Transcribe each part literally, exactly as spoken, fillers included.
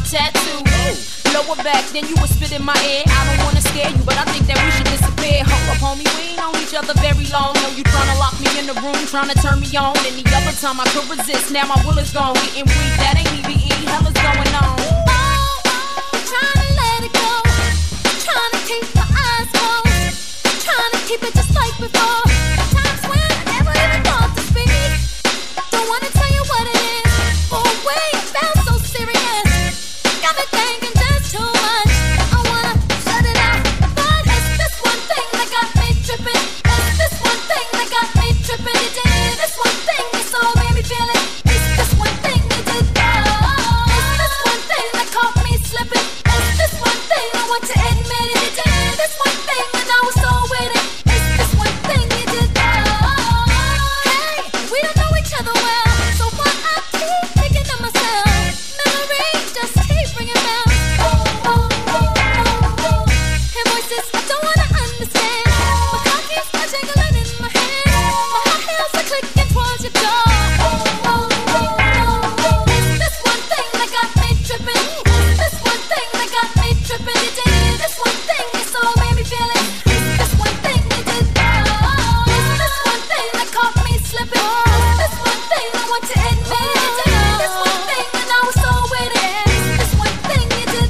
tattoo. Lower back, then you would spit in my ear. I don't wanna scare you, but I think that we should disappear. Hold up, homie, we ain't known each other very long. Know you tryna lock me in the room, tryna turn me on. Any other time I could resist, now my will is gone. Getting weak, that ain't E V E, hell is going on. Oh, oh, tryna let it go. Tryna keep my eyes closed. Tryna keep it just like before. Times when I never even thought to speak. Don't wanna tell you what it is. Oh, wait, it felt so serious. Got me thinking just too much. I wanna shut it out, but it's this one thing that got me tripping. It's this one thing that got me tripping. You did this one thing, you so made me feel it. It's this one thing you did. Oh, it's this one thing that caught me slipping. It's this one thing I want to admit it. You did this one thing and I was so with it. It's this one thing you did. Oh, hey, we don't know each other well, so why I keep thinking of myself. Memories just keep ringing bells. Oh, oh, oh, oh, oh. Hear voices I don't wanna understand. My car keeps a jingling in my hand. My high heels are clicking towards your door. Oh, oh, oh, oh, oh. It's this one thing that got me tripping. It's this one thing that got me tripping. You did this one thing, you so made me feel it. It's this one thing you did. Oh, it's this one thing that caught me slipping. It's this one thing I want to admit it. You did this one thing and I was so with it. It's this one thing you did.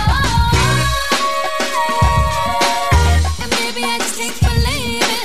Oh, and maybe I just can't believe it.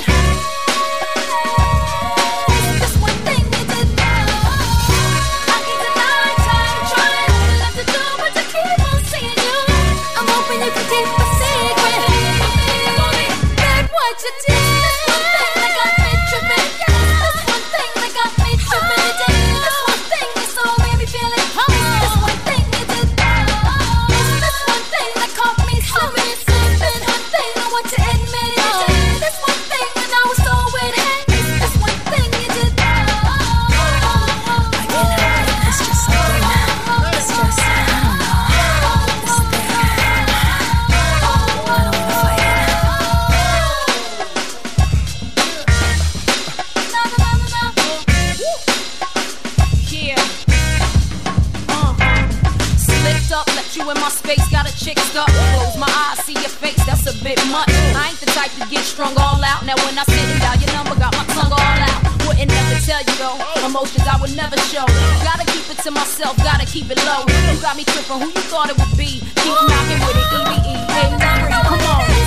It's this one thing you did. I can't deny time trying not to do but to keep on seeing you. I'm hoping you can keep a secret. Babe, what you did. This one thing that got me tripping. This one thing that got me tripping. You did this one thing, you so made me feel it. It's this one thing you did. It's this one thing that caught me slipping. Slipping, one thing I want to admit it. You did this one thing and I was so with it. It's this one thing you did. I can't help it. It's just something. It's just, I don't know. This thing. I don't wanna fight it. Na, na, na, na, na. Yeah. Uh. Slipped up, let you in my space, got a chick stuck. Close my eyes, see your face, that's a bit much. I ain't the type to get strung all out. Now when I sit and dial your number, got my tongue all out. Wouldn't never tell you though, emotions I would never show. Gotta keep it to myself, gotta keep it low. You got me tripping, who you thought it would be? Keep knocking with it, E V E. Hey, come on.